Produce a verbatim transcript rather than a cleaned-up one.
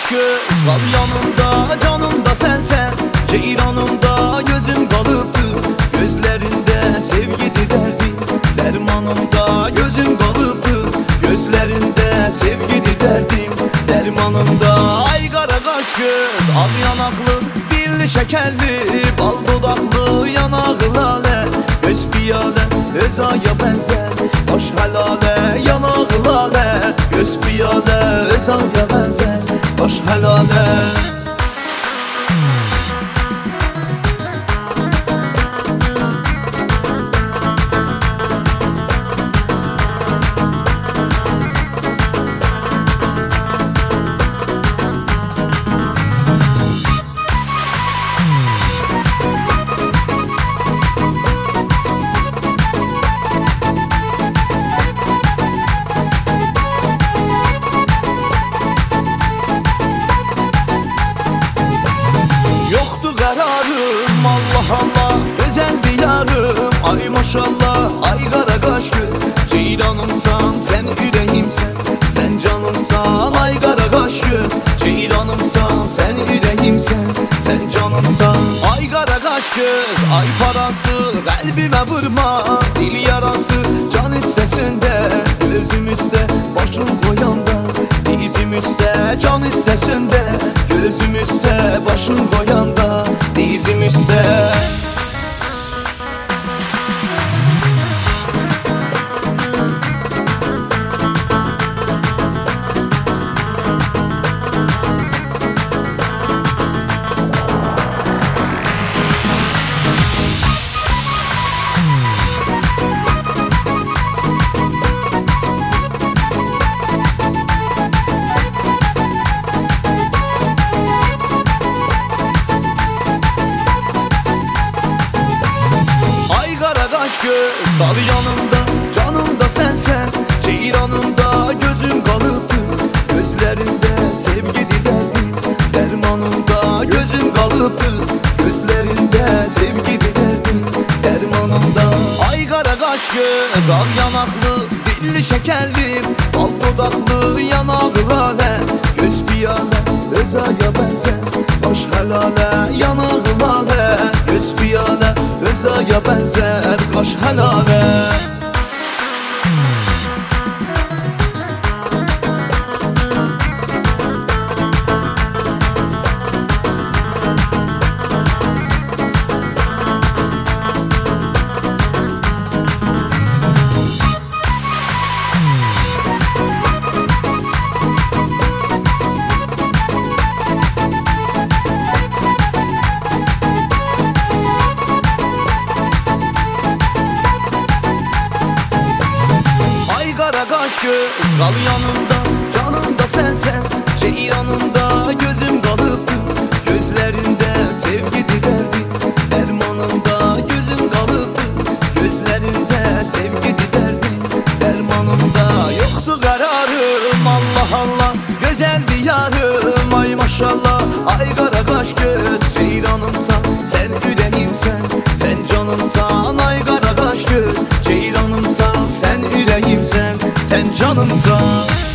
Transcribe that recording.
göz kal yanımda, canımda sensen. Ceyranımda gözüm kalıptı, gözlerinde sevgidi derdim. Dermanımda gözüm kalıptı, gözlerinde sevgidi derdim. Dermanımda ay kara kaş göz, al yanaklı, dilli şekerli, bal dudaklı, yanağı lale. Göz piyale, öz aya benzer, hoş helale, yanağı lale. Göz piyale, öz aya benzer, hoş helale. Kararım Allah Allah, özel bir yarım. Ay maşallah, ay kara kaş göz. Ceylanımsan, sen yüreğimsen. Sen canımsan, ay kara kaş göz. Ceylanımsan, sen yüreğimsen. Sen canımsan, ay kara kaş göz. Ay parası, kalbime vurma. Dil yarası, can hissesinde. Gözüm üstte, başım koyanda. Dizim üstte, can hissesinde. Gözüm üstte, başım koyanda. Dizim üstte. Göz dal yanımda, canımda sensen. Ceyranımda gözüm kalıptı, gözlerinde sevgidi derdim. Dermanımda gözüm kalıptı, gözlerinde sevgidi derdim. Dermanımda ay kara kaş göz, al yanaklı, dilli şekerli, bal dudaklı, yanağı lale. Göz piyale, öz aya benzer, hoş helale, yanağı lale. Göz piyale, öz aya benzer, kaş helale. Kaş göz kal yanımda, canımda sensen. Ceyranımda gözüm kalıptı, gözlerinde sevgidi derdim. Dermanımda gözüm kalıptı, gözlerinde sevgidi derdim. Dermanımda yoktu kararım Allah Allah, güzeldi yarım. Ay maşallah, ay kara kaş göz. Ceyranımsan, sen yüreğimsen. Sen canımsan, ay kara kaş göz. Ceyranımsan, sen yüreğimsen. Sen canımsan.